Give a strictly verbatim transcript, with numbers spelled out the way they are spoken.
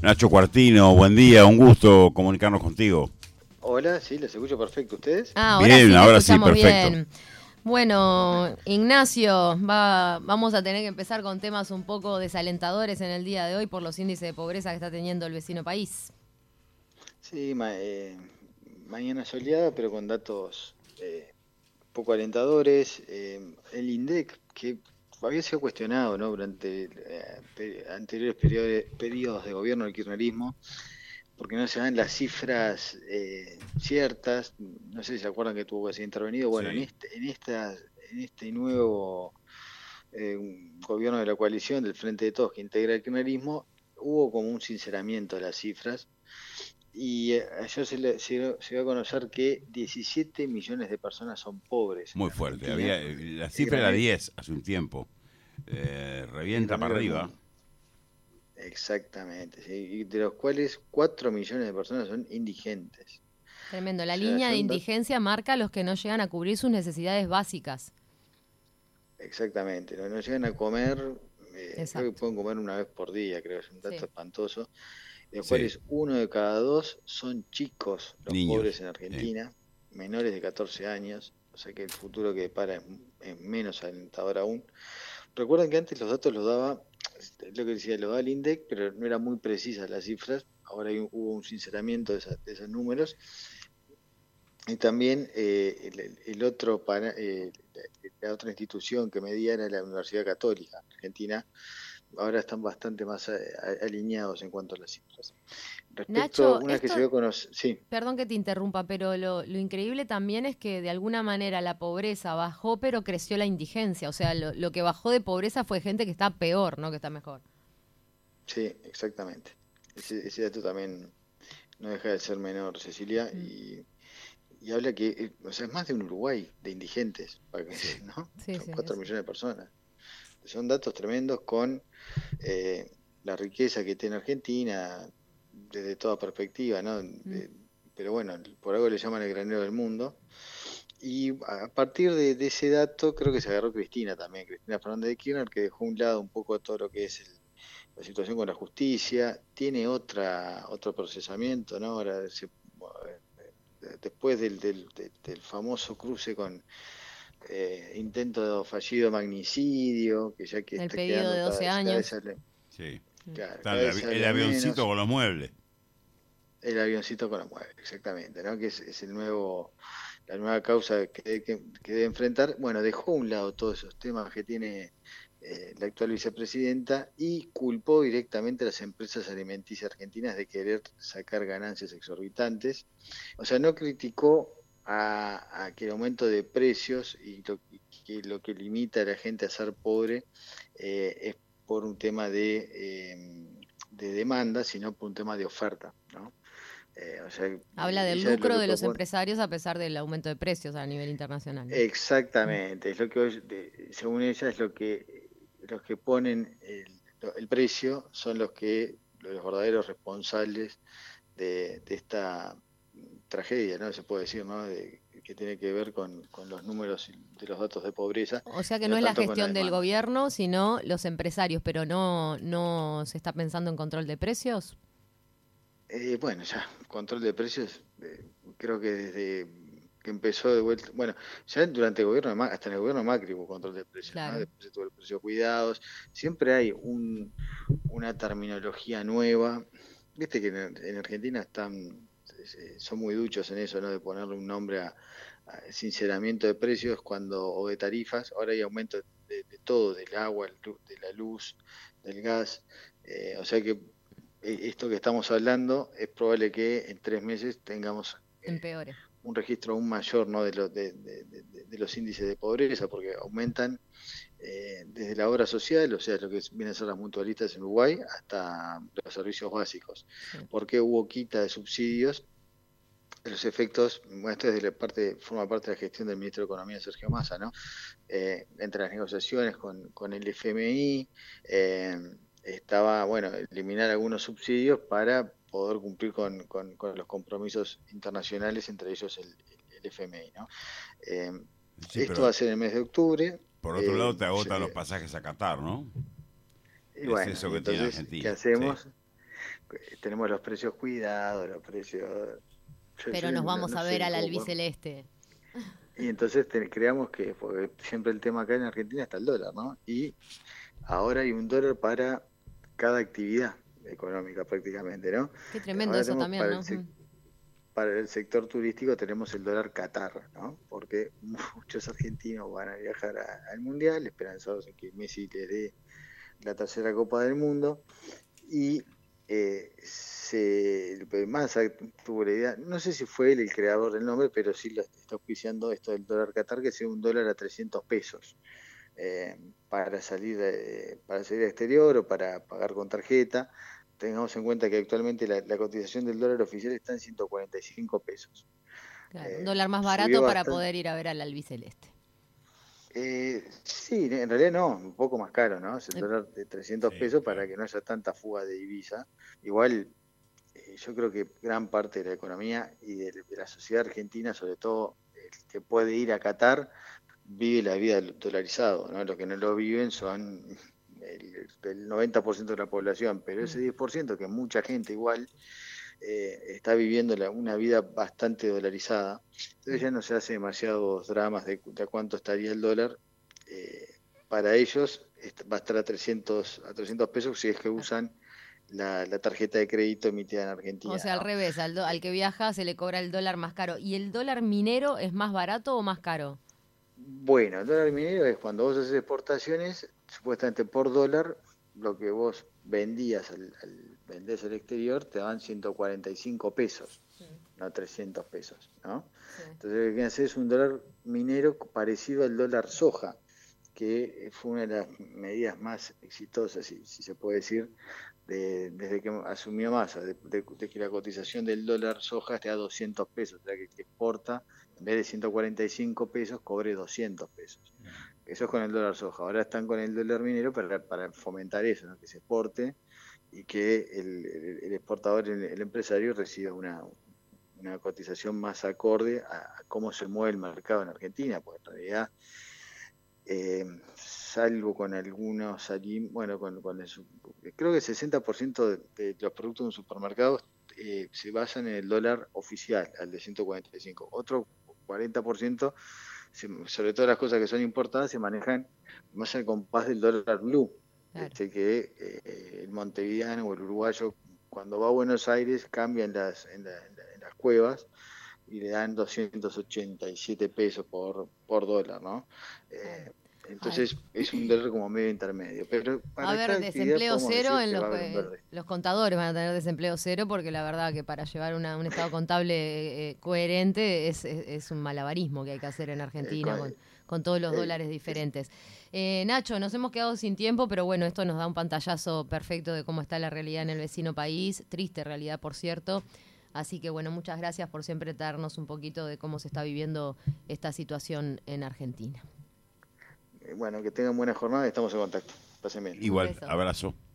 Nacho Cuartino, buen día, un gusto comunicarnos contigo. Hola, sí, les escucho perfecto. ¿Ustedes? Ah, ahora Bien, sí te ahora sí, escuchamos perfecto. bien. Bueno, Ignacio, va, vamos a tener que empezar con temas un poco desalentadores en el día de hoy por los índices de pobreza que está teniendo el vecino país. Sí, ma- eh, mañana soleada, pero con datos eh, poco alentadores. Eh, el INDEC, que había sido cuestionado, ¿no? Durante eh, pe- anteriores periodos, periodos de gobierno del kirchnerismo, porque no se dan las cifras eh, ciertas. No sé si se acuerdan que tuvo que ser intervenido. Bueno, en Sí. este, en esta, en este nuevo eh, gobierno de la coalición del Frente de Todos que integra el kirchnerismo, hubo como un sinceramiento de las cifras. Y eh, ayer se, le, se, dio se dio a conocer que diecisiete millones de personas son pobres en Muy fuerte. Argentina. Había, la El cifra era gran, diez hace un tiempo. Eh, el revienta para granero del arriba. mundo. Exactamente. ¿Sí? Y de los cuales cuatro millones de personas son indigentes. Tremendo. O La sea, línea de son dat- indigencia marca a los que no llegan a cubrir sus necesidades básicas. exactamente. No, no llegan a comer, eh, creo que Exacto. pueden comer una vez por día, creo que es un dato Sí. espantoso. De los Sí, cuales uno de cada dos son chicos, los pobres niños. en Sí. Argentina, menores de catorce años, o sea que el futuro que depara es, es menos alentador aún. Recuerden que antes los datos los daba, es lo que decía, lo daba el INDEC, pero no eran muy precisas las cifras, ahora hay un- hubo un sinceramiento de, esa- de esos números. Y también eh, el, el- el otro para, eh, la, la otra institución que medía era la Universidad Católica Argentina, ahora están bastante más eh, a- alineados en cuanto a las cifras. Respecto, Nacho, una vez que se esto, dio con los... Sí, perdón que te interrumpa, pero lo, lo increíble también es que de alguna manera la pobreza bajó, pero creció la indigencia. O sea, lo, lo que bajó de pobreza fue gente que está peor, no que está mejor. sí, exactamente. Ese, ese dato también no deja de ser menor, Cecilia, Mm. y, y habla que, eh, o sea, es más de un Uruguay de indigentes, para que, Sí. ¿no? Sí, Son sí, cuatro eso. millones de personas. Son datos tremendos con eh, la riqueza que tiene Argentina desde toda perspectiva, ¿no? Mm. De- pero bueno, por algo le llaman el granero del mundo. Y a partir de, de ese dato creo que se agarró Cristina también, Cristina Fernández de Kirchner, que dejó a un lado un poco todo lo que es el- la situación con la justicia, tiene otra otro procesamiento, ¿no? Ahora se- eh, después del, del, del- del famoso cruce con eh, intento fallido de magnicidio, que ya que El está pedido quedando de cada, doce cada vez años. sale, Sí. Mm. cada, Está cada el, vez avi- el sale a avioncito menos. con los muebles. El avioncito con la mueve, exactamente, ¿no? Que es, es el nuevo, la nueva causa que, que, que debe enfrentar. Bueno, dejó a un lado todos esos temas que tiene eh, la actual vicepresidenta y culpó directamente a las empresas alimenticias argentinas de querer sacar ganancias exorbitantes. O sea, no criticó a, a que el aumento de precios y lo y que lo que limita a la gente a ser pobre eh, es por un tema de, eh, de demanda, sino por un tema de oferta, ¿no? Eh, o sea, Habla eh, del ella lo lucro que de los propone, empresarios a pesar del aumento de precios a nivel internacional, ¿no? Mm. exactamente, es lo que hoy, de- según ella, es lo que los que ponen el, el precio son los que los verdaderos responsables de, de esta tragedia, ¿no? Se puede decir, ¿no? De- que tiene que ver con, con los números de los datos de pobreza O sea y que no no es la tanto con la gestión del demanda. gobierno, sino los empresarios, pero no, no se está pensando en control de precios. Eh, bueno, ya, control de precios, eh, creo que desde que empezó de vuelta, bueno, ya durante el gobierno de Macri, hasta en el gobierno de Macri hubo control de precios, ¿no? Claro. Después de todo el precio de cuidados, siempre hay un, una terminología nueva, viste que en, en Argentina están, eh, son muy duchos en eso, ¿no? De ponerle un nombre a, a sinceramiento de precios cuando, o de tarifas, ahora hay aumento de, de todo, del agua, el lu- de la luz, del gas, eh, o sea que eh, esto que estamos hablando, es probable que en tres meses tengamos eh, Empeore. un registro aún mayor, ¿no? de, lo- de- de- de- de los índices de pobreza, porque aumentan eh, desde la obra social, o sea, lo que vienen a ser las mutualistas en Uruguay, hasta los servicios básicos. Sí. Porque hubo quita de subsidios? Los efectos, bueno, esto es de la parte, forma parte de la gestión del ministro de Economía, Sergio Massa, ¿no? Eh, entre las negociaciones con, con el F M I, eh, estaba, bueno, eliminar algunos subsidios para poder cumplir con, con- con los compromisos internacionales, entre ellos el, el F M I, ¿no? Eh, Sí, esto va pero a ser en el mes de octubre. por otro eh, lado te agotan los se- pasajes a Qatar, ¿no? y Es bueno, eso y que tiene entonces, ¿qué Argentina. Sí. hacemos? tenemos los precios cuidados, los precios... yo- Pero yo nos no- vamos no a sé ver al cómo- albiceleste. Y entonces te- creamos que, porque siempre el tema acá en Argentina está el dólar, ¿no? Y ahora hay un dólar para cada actividad económica prácticamente, ¿no? Qué tremendo Ahora eso tenemos también, para ¿no? el, sec- Mm. para el sector turístico tenemos el dólar Qatar, ¿no? Porque muchos argentinos van a viajar a- al Mundial, esperanzados en que Messi le dé la tercera Copa del Mundo, y eh, se, Massa tuvo la idea, no sé si fue él el creador del nombre, pero sí lo está auspiciando esto del dólar Qatar, que sea un dólar a trescientos pesos, eh, para salir de- para salir al exterior o para pagar con tarjeta. Tengamos en cuenta que actualmente la, la cotización del dólar oficial está en ciento cuarenta y cinco pesos. Claro, un Eh, dólar más subió barato para bastante. poder ir a ver al albiceleste. Eh, sí, en realidad no, un poco más caro, ¿no? Es el Eh, dólar de trescientos Sí, pesos claro. para que no haya tanta fuga de divisa. Igual, eh, yo creo que gran parte de la economía y de, de la sociedad argentina, sobre todo el que puede ir a Qatar, vive la vida dolarizado, ¿no? Los que no lo viven son el, el noventa por ciento de la población, pero ese mm. diez por ciento, que mucha gente igual eh, está viviendo la- una vida bastante dolarizada, entonces Mm. ya no se hace demasiados dramas de, de a cuánto estaría el dólar. eh, para ellos est- va a estar a trescientos, a trescientos pesos si es que usan la, la tarjeta de crédito emitida en O Argentina, sea, al ¿no? revés, al, do- al que viaja se le cobra el dólar más caro. ¿Y el dólar minero es más barato o más caro? Bueno, el dólar minero es cuando vos haces exportaciones, supuestamente por dólar, lo que vos vendías al, al vendés al exterior te daban ciento cuarenta y cinco pesos, Sí, no trescientos pesos, ¿no? sí. Entonces lo que haces es un dólar minero parecido al dólar soja, que fue una de las medidas más exitosas, si, si se puede decir, de- desde que asumió Massa, de, de- de que la cotización del dólar soja esté a doscientos pesos, o sea que el que exporta, en vez de ciento cuarenta y cinco pesos, cobre doscientos pesos. Eso es con el dólar soja. Ahora están con el dólar minero para, para fomentar eso, ¿no? Que se exporte y que el, el- el exportador, el, el empresario, reciba una, una cotización más acorde a, a cómo se mueve el mercado en Argentina, porque en realidad, eh, salvo con algunos, allí, bueno, con, con el, su- creo que el sesenta por ciento de, de los productos de un supermercado eh, se basan en el dólar oficial, al de ciento cuarenta y cinco. Otro cuarenta por ciento, se- sobre todo las cosas que son importadas, se manejan más al compás del dólar blue, Claro. este que eh, el montevideano o el uruguayo, cuando va a Buenos Aires, cambia en las, en la- en la- en las cuevas y le dan doscientos ochenta y siete pesos por, por dólar, ¿no? Claro. Eh, Ay. entonces es un dólar como medio intermedio, pero A para ver, cada actividad desempleo podemos cero decir en que los, va a haber un eh, dólar. los contadores van a tener desempleo cero porque la verdad que para llevar una- un estado contable eh, coherente es, es- es un malabarismo que hay que hacer en Eh, Argentina con- con, con todos los eh, dólares es- diferentes. Eh, Nacho, nos hemos quedado sin tiempo, pero bueno, esto nos da un pantallazo perfecto de cómo está la realidad en el vecino país, triste realidad, por cierto. Así que bueno, muchas gracias por siempre darnos un poquito de cómo se está viviendo esta situación en Argentina. eh, bueno, que tengan buena jornada y estamos en contacto. Pasen bien. Un Igual, beso. abrazo.